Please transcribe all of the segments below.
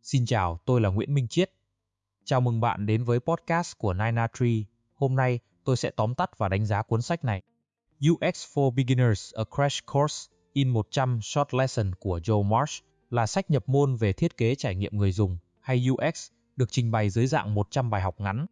Xin chào, tôi là Nguyễn Minh Chiết. Chào mừng bạn đến với podcast của 903. Hôm nay, tôi sẽ tóm tắt và đánh giá cuốn sách này. UX for Beginners, A Crash Course in 100 Short Lessons của Joe Marsh là sách nhập môn về thiết kế trải nghiệm người dùng hay UX, được trình bày dưới dạng 100 bài học ngắn.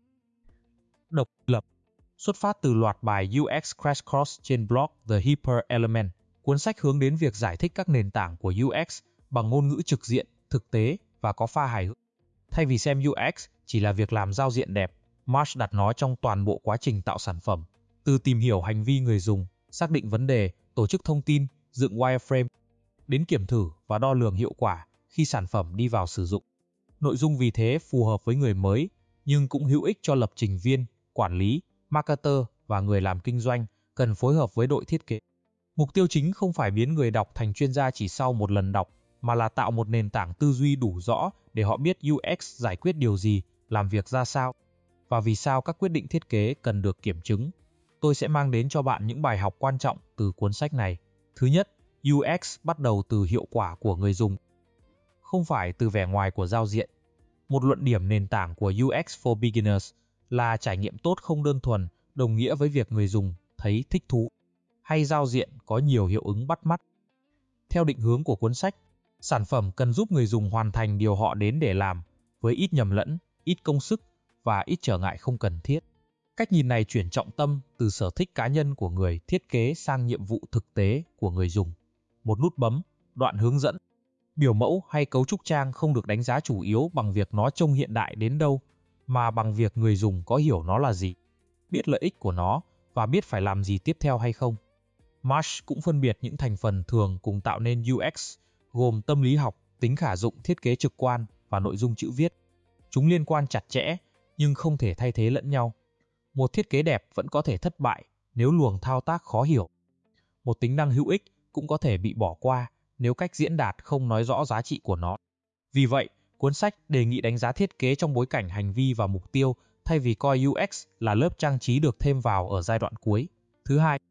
Độc lập. Xuất phát từ loạt bài UX Crash Course trên blog The Hyper Element, cuốn sách hướng đến việc giải thích các nền tảng của UX bằng ngôn ngữ trực diện, thực tế và có pha hài hước. Thay vì xem UX chỉ là việc làm giao diện đẹp, Marsh đặt nó trong toàn bộ quá trình tạo sản phẩm, từ tìm hiểu hành vi người dùng, xác định vấn đề, tổ chức thông tin, dựng wireframe, đến kiểm thử và đo lường hiệu quả khi sản phẩm đi vào sử dụng. Nội dung vì thế phù hợp với người mới, nhưng cũng hữu ích cho lập trình viên, quản lý, marketer và người làm kinh doanh cần phối hợp với đội thiết kế. Mục tiêu chính không phải biến người đọc thành chuyên gia chỉ sau một lần đọc, mà là tạo một nền tảng tư duy đủ rõ để họ biết UX giải quyết điều gì, làm việc ra sao, và vì sao các quyết định thiết kế cần được kiểm chứng. Tôi sẽ mang đến cho bạn những bài học quan trọng từ cuốn sách này. Thứ nhất, UX bắt đầu từ hiệu quả của người dùng, không phải từ vẻ ngoài của giao diện. Một luận điểm nền tảng của UX for Beginners là trải nghiệm tốt không đơn thuần đồng nghĩa với việc người dùng thấy thích thú, hay giao diện có nhiều hiệu ứng bắt mắt. Theo định hướng của cuốn sách, sản phẩm cần giúp người dùng hoàn thành điều họ đến để làm, với ít nhầm lẫn, ít công sức và ít trở ngại không cần thiết. Cách nhìn này chuyển trọng tâm từ sở thích cá nhân của người thiết kế sang nhiệm vụ thực tế của người dùng. Một nút bấm, đoạn hướng dẫn, biểu mẫu hay cấu trúc trang không được đánh giá chủ yếu bằng việc nó trông hiện đại đến đâu, mà bằng việc người dùng có hiểu nó là gì, biết lợi ích của nó và biết phải làm gì tiếp theo hay không. Marsh cũng phân biệt những thành phần thường cùng tạo nên UX, gồm tâm lý học, tính khả dụng, thiết kế trực quan và nội dung chữ viết. Chúng liên quan chặt chẽ, nhưng không thể thay thế lẫn nhau. Một thiết kế đẹp vẫn có thể thất bại nếu luồng thao tác khó hiểu. Một tính năng hữu ích cũng có thể bị bỏ qua nếu cách diễn đạt không nói rõ giá trị của nó. Vì vậy, cuốn sách đề nghị đánh giá thiết kế trong bối cảnh hành vi và mục tiêu, thay vì coi UX là lớp trang trí được thêm vào ở giai đoạn cuối. Thứ hai,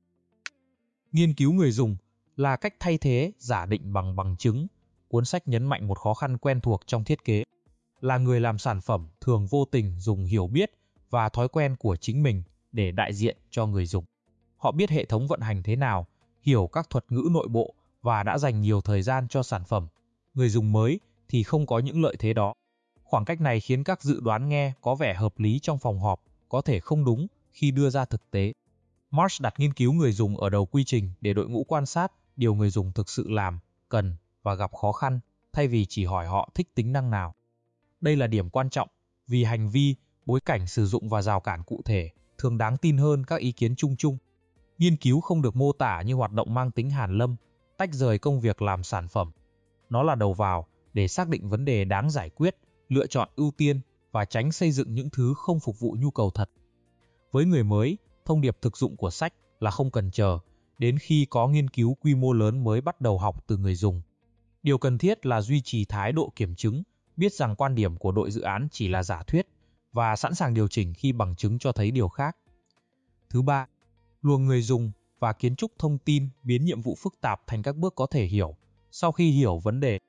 nghiên cứu người dùng là cách thay thế giả định bằng bằng chứng. Cuốn sách nhấn mạnh một khó khăn quen thuộc trong thiết kế là người làm sản phẩm thường vô tình dùng hiểu biết và thói quen của chính mình để đại diện cho người dùng. Họ biết hệ thống vận hành thế nào, hiểu các thuật ngữ nội bộ và đã dành nhiều thời gian cho sản phẩm. Người dùng mới thì không có những lợi thế đó. Khoảng cách này khiến các dự đoán nghe có vẻ hợp lý trong phòng họp có thể không đúng khi đưa ra thực tế. Marsh đặt nghiên cứu người dùng ở đầu quy trình để đội ngũ quan sát điều người dùng thực sự làm, cần và gặp khó khăn, thay vì chỉ hỏi họ thích tính năng nào. Đây là điểm quan trọng, vì hành vi, bối cảnh sử dụng và rào cản cụ thể thường đáng tin hơn các ý kiến chung chung. Nghiên cứu không được mô tả như hoạt động mang tính hàn lâm, tách rời công việc làm sản phẩm. Nó là đầu vào để xác định vấn đề đáng giải quyết, lựa chọn ưu tiên và tránh xây dựng những thứ không phục vụ nhu cầu thật. Với người mới, thông điệp thực dụng của sách là không cần chờ đến khi có nghiên cứu quy mô lớn mới bắt đầu học từ người dùng. Điều cần thiết là duy trì thái độ kiểm chứng, biết rằng quan điểm của đội dự án chỉ là giả thuyết và sẵn sàng điều chỉnh khi bằng chứng cho thấy điều khác. Thứ ba, luồng người dùng và kiến trúc thông tin biến nhiệm vụ phức tạp thành các bước có thể hiểu. Sau khi hiểu vấn đề,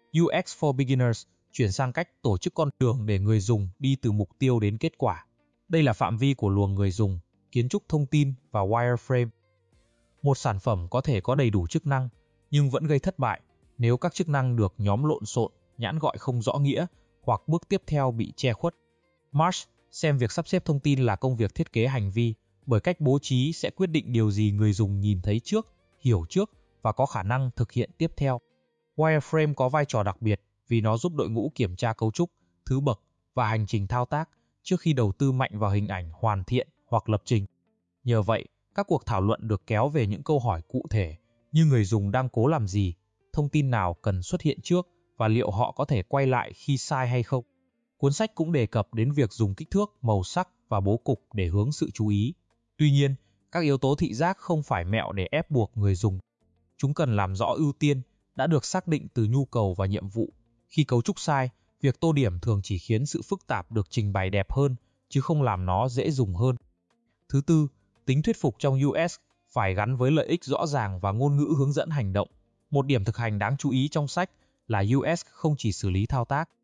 UX for Beginners chuyển sang cách tổ chức con đường để người dùng đi từ mục tiêu đến kết quả. Đây là phạm vi của luồng người dùng, kiến trúc thông tin và wireframe. Một sản phẩm có thể có đầy đủ chức năng, nhưng vẫn gây thất bại nếu các chức năng được nhóm lộn xộn, nhãn gọi không rõ nghĩa, hoặc bước tiếp theo bị che khuất. Marsh xem việc sắp xếp thông tin là công việc thiết kế hành vi, bởi cách bố trí sẽ quyết định điều gì người dùng nhìn thấy trước, hiểu trước và có khả năng thực hiện tiếp theo. Wireframe có vai trò đặc biệt vì nó giúp đội ngũ kiểm tra cấu trúc, thứ bậc và hành trình thao tác trước khi đầu tư mạnh vào hình ảnh hoàn thiện hoặc lập trình. Nhờ vậy, các cuộc thảo luận được kéo về những câu hỏi cụ thể như người dùng đang cố làm gì, thông tin nào cần xuất hiện trước và liệu họ có thể quay lại khi sai hay không. Cuốn sách cũng đề cập đến việc dùng kích thước, màu sắc và bố cục để hướng sự chú ý. Tuy nhiên, các yếu tố thị giác không phải mẹo để ép buộc người dùng. Chúng cần làm rõ ưu tiên đã được xác định từ nhu cầu và nhiệm vụ. Khi cấu trúc sai, việc tô điểm thường chỉ khiến sự phức tạp được trình bày đẹp hơn, chứ không làm nó dễ dùng hơn. Thứ tư, tính thuyết phục trong UX phải gắn với lợi ích rõ ràng và ngôn ngữ hướng dẫn hành động. Một điểm thực hành đáng chú ý trong sách là UX không chỉ xử lý thao tác.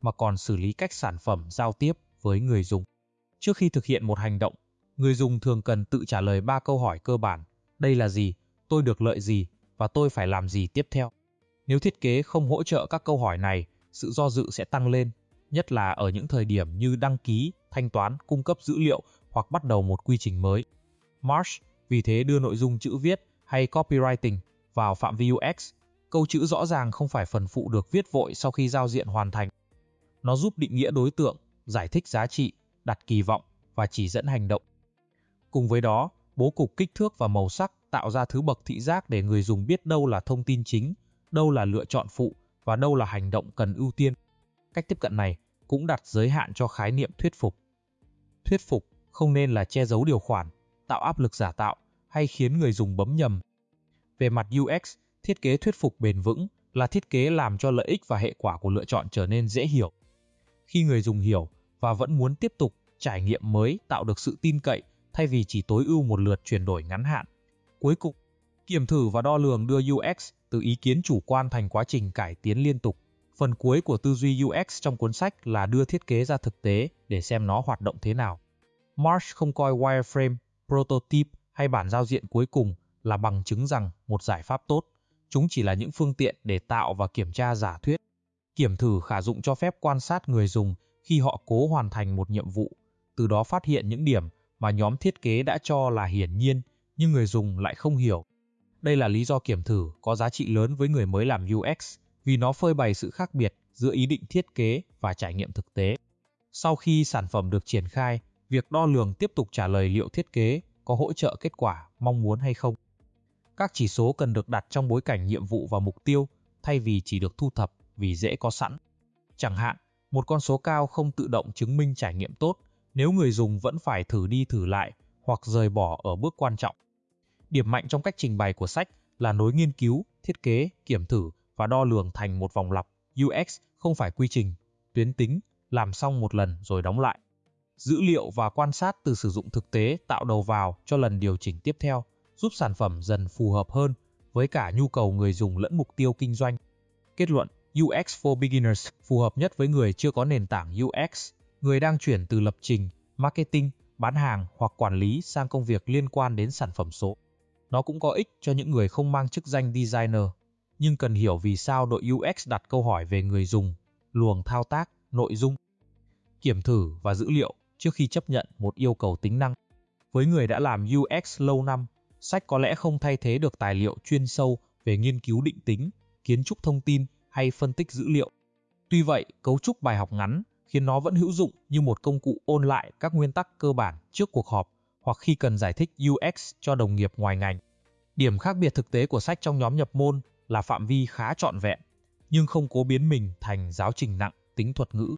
mà còn xử lý cách sản phẩm giao tiếp với người dùng. Trước khi thực hiện một hành động, người dùng thường cần tự trả lời 3 câu hỏi cơ bản. Đây là gì? Tôi được lợi gì? Và tôi phải làm gì tiếp theo? Nếu thiết kế không hỗ trợ các câu hỏi này, sự do dự sẽ tăng lên, nhất là ở những thời điểm như đăng ký, thanh toán, cung cấp dữ liệu hoặc bắt đầu một quy trình mới. Marsh vì thế đưa nội dung chữ viết hay copywriting vào phạm vi UX. Câu chữ rõ ràng không phải phần phụ được viết vội sau khi giao diện hoàn thành. Nó giúp định nghĩa đối tượng, giải thích giá trị, đặt kỳ vọng và chỉ dẫn hành động. Cùng với đó, bố cục kích thước và màu sắc tạo ra thứ bậc thị giác để người dùng biết đâu là thông tin chính, đâu là lựa chọn phụ và đâu là hành động cần ưu tiên. Cách tiếp cận này cũng đặt giới hạn cho khái niệm thuyết phục. Thuyết phục không nên là che giấu điều khoản, tạo áp lực giả tạo hay khiến người dùng bấm nhầm. Về mặt UX, thiết kế thuyết phục bền vững là thiết kế làm cho lợi ích và hệ quả của lựa chọn trở nên dễ hiểu. Khi người dùng hiểu và vẫn muốn tiếp tục, trải nghiệm mới tạo được sự tin cậy thay vì chỉ tối ưu một lượt chuyển đổi ngắn hạn. Cuối cùng, kiểm thử và đo lường đưa UX từ ý kiến chủ quan thành quá trình cải tiến liên tục. Phần cuối của tư duy UX trong cuốn sách là đưa thiết kế ra thực tế để xem nó hoạt động thế nào. Marsh không coi wireframe, prototype hay bản giao diện cuối cùng là bằng chứng rằng một giải pháp tốt. Chúng chỉ là những phương tiện để tạo và kiểm tra giả thuyết. Kiểm thử khả dụng cho phép quan sát người dùng khi họ cố hoàn thành một nhiệm vụ, từ đó phát hiện những điểm mà nhóm thiết kế đã cho là hiển nhiên nhưng người dùng lại không hiểu. Đây là lý do kiểm thử có giá trị lớn với người mới làm UX, vì nó phơi bày sự khác biệt giữa ý định thiết kế và trải nghiệm thực tế. Sau khi sản phẩm được triển khai, việc đo lường tiếp tục trả lời liệu thiết kế có hỗ trợ kết quả mong muốn hay không. Các chỉ số cần được đặt trong bối cảnh nhiệm vụ và mục tiêu, thay vì chỉ được thu thập vì dễ có sẵn. Chẳng hạn, một con số cao không tự động chứng minh trải nghiệm tốt nếu người dùng vẫn phải thử đi thử lại hoặc rời bỏ ở bước quan trọng. Điểm mạnh trong cách trình bày của sách là nối nghiên cứu, thiết kế, kiểm thử và đo lường thành một vòng lặp. UX không phải quy trình, tuyến tính, làm xong một lần rồi đóng lại. Dữ liệu và quan sát từ sử dụng thực tế tạo đầu vào cho lần điều chỉnh tiếp theo, giúp sản phẩm dần phù hợp hơn với cả nhu cầu người dùng lẫn mục tiêu kinh doanh. Kết luận, UX for Beginners phù hợp nhất với người chưa có nền tảng UX, người đang chuyển từ lập trình, marketing, bán hàng hoặc quản lý sang công việc liên quan đến sản phẩm số. Nó cũng có ích cho những người không mang chức danh designer, nhưng cần hiểu vì sao đội UX đặt câu hỏi về người dùng, luồng thao tác, nội dung, kiểm thử và dữ liệu trước khi chấp nhận một yêu cầu tính năng. Với người đã làm UX lâu năm, sách có lẽ không thay thế được tài liệu chuyên sâu về nghiên cứu định tính, kiến trúc thông tin hay phân tích dữ liệu. Tuy vậy, cấu trúc bài học ngắn khiến nó vẫn hữu dụng như một công cụ ôn lại các nguyên tắc cơ bản trước cuộc họp hoặc khi cần giải thích UX cho đồng nghiệp ngoài ngành. Điểm khác biệt thực tế của sách trong nhóm nhập môn là phạm vi khá trọn vẹn, nhưng không cố biến mình thành giáo trình nặng tính thuật ngữ.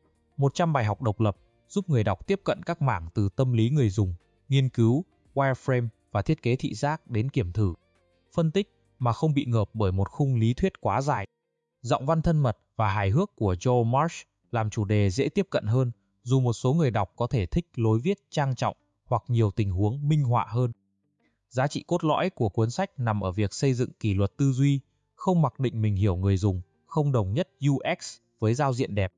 100 bài học độc lập giúp người đọc tiếp cận các mảng từ tâm lý người dùng, nghiên cứu, wireframe và thiết kế thị giác đến kiểm thử, phân tích mà không bị ngợp bởi một khung lý thuyết quá dài. Giọng văn thân mật và hài hước của Joe Marsh làm chủ đề dễ tiếp cận hơn, dù một số người đọc có thể thích lối viết trang trọng hoặc nhiều tình huống minh họa hơn. Giá trị cốt lõi của cuốn sách nằm ở việc xây dựng kỷ luật tư duy, không mặc định mình hiểu người dùng, không đồng nhất UX với giao diện đẹp,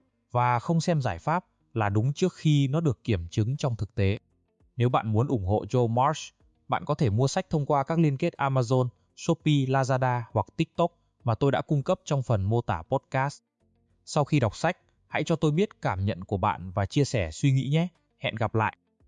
và không xem giải pháp là đúng trước khi nó được kiểm chứng trong thực tế. Nếu bạn muốn ủng hộ Joe Marsh, bạn có thể mua sách thông qua các liên kết Amazon, Shopee, Lazada hoặc TikTok mà tôi đã cung cấp trong phần mô tả podcast. Sau khi đọc sách, hãy cho tôi biết cảm nhận của bạn và chia sẻ suy nghĩ nhé. Hẹn gặp lại!